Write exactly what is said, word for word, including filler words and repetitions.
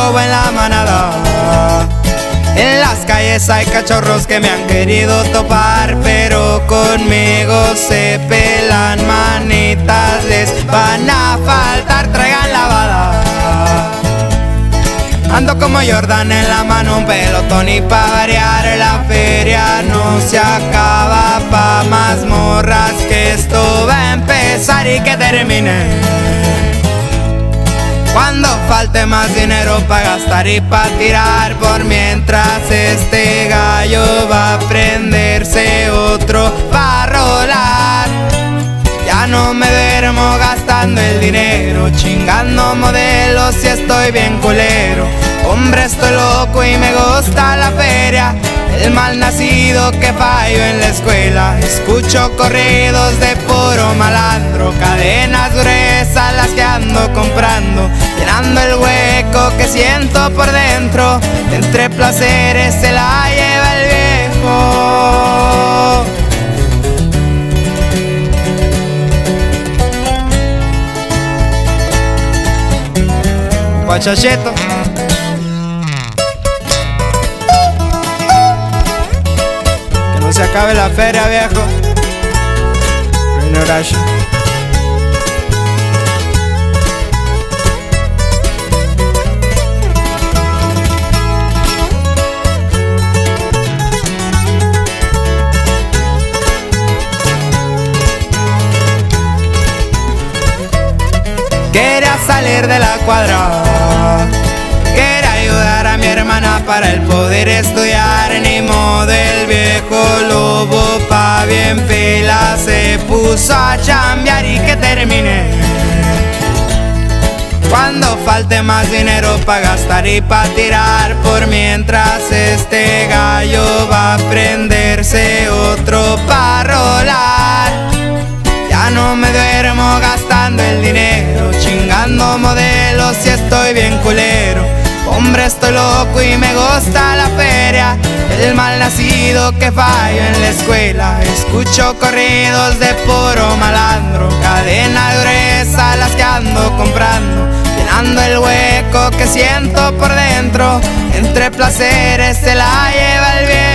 lobo en la manada. En las calles hay cachorros que me han querido topar, pero conmigo se pelan manitas, les van a faltar, traigan lavada. Ando como Jordan en la mano, un pelotón y pa' variar la feria no se acaba, pa' más morras que esto va a empezar y que termine. Cuando falte más dinero pa' gastar y pa' tirar, por mientras este gallo va a prenderse otro pa' rolar. Ya no me duermo gastando el dinero, chingando modelos y estoy bien culero. Hombre, estoy loco y me gusta la feria, el mal nacido que fallo en la escuela. Escucho corridos de puro malandro, cadenas gruesas las que ando comprando, llenando el hueco que siento por dentro. Entre placeres se la lleva el viejo. Guachachito. Que no se acabe la feria, viejo. Ignoración. Quería salir de la cuadra, quería ayudar a mi hermana para el poder estudiar. Ni modo, el viejo lobo pa' bien pila se puso a chambear y que termine. Cuando falte más dinero pa' gastar y pa' tirar, por mientras este gallo va a prenderse otro pa' rolar. Ya no me duermo gastando el dinero, chingando modelos y estoy bien culero. Hombre, estoy loco y me gusta la feria, el mal nacido que fallo en la escuela. Escucho corridos de puro malandro, cadenas gruesas las que ando comprando, llenando el hueco que siento por dentro. Entre placeres se la lleva el viento.